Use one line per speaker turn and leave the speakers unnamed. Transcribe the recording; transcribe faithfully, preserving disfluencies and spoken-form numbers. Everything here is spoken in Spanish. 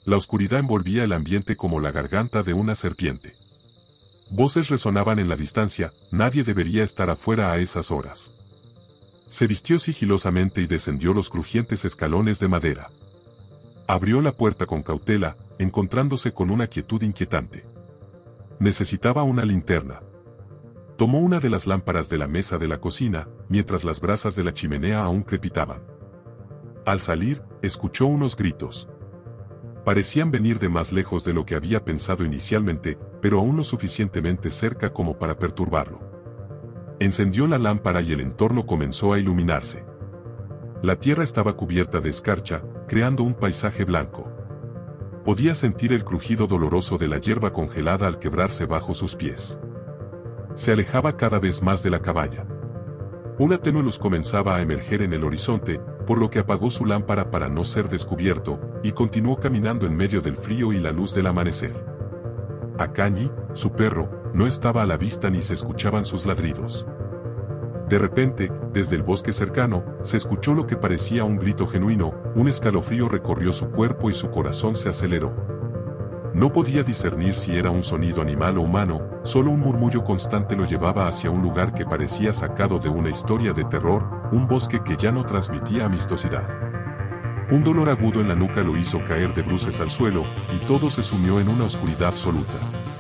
La oscuridad envolvía el ambiente como la garganta de una serpiente. Voces resonaban en la distancia, nadie debería estar afuera a esas horas. Se vistió sigilosamente y descendió los crujientes escalones de madera. Abrió la puerta con cautela, encontrándose con una quietud inquietante. Necesitaba una linterna. Tomó una de las lámparas de la mesa de la cocina, mientras las brasas de la chimenea aún crepitaban. Al salir, escuchó unos gritos. Parecían venir de más lejos de lo que había pensado inicialmente, pero aún lo suficientemente cerca como para perturbarlo. Encendió la lámpara y el entorno comenzó a iluminarse. La tierra estaba cubierta de escarcha, creando un paisaje blanco. Podía sentir el crujido doloroso de la hierba congelada al quebrarse bajo sus pies. Se alejaba cada vez más de la cabaña. Una tenue luz comenzaba a emerger en el horizonte, por lo que apagó su lámpara para no ser descubierto, y continuó caminando en medio del frío y la luz del amanecer. Akanji, su perro, no estaba a la vista ni se escuchaban sus ladridos. De repente, desde el bosque cercano, se escuchó lo que parecía un grito genuino, un escalofrío recorrió su cuerpo y su corazón se aceleró. No podía discernir si era un sonido animal o humano, solo un murmullo constante lo llevaba hacia un lugar que parecía sacado de una historia de terror, un bosque que ya no transmitía amistosidad. Un dolor agudo en la nuca lo hizo caer de bruces al suelo, y todo se sumió en una oscuridad absoluta.